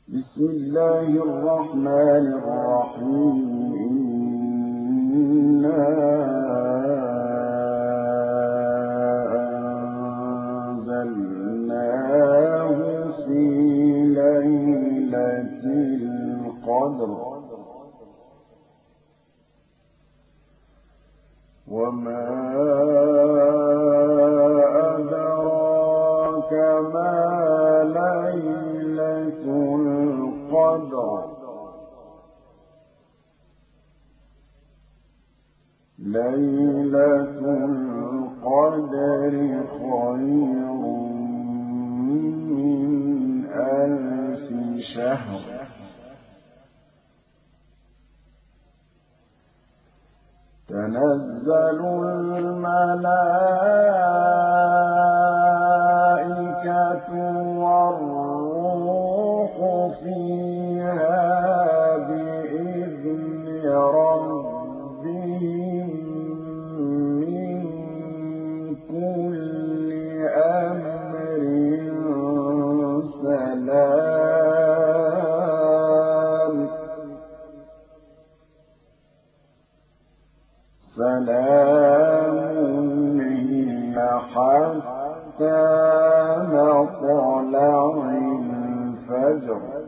بسم الله الرحمن الرحيم إنا أنزلناه في ليلة القدر وما أدراك ما ليلة القدر ليلة القدر خير من 1000 شهر تنزل الملائكة والروح فيها بإذن ربهم من كل أمر سلام هي حتى مطلع الفجر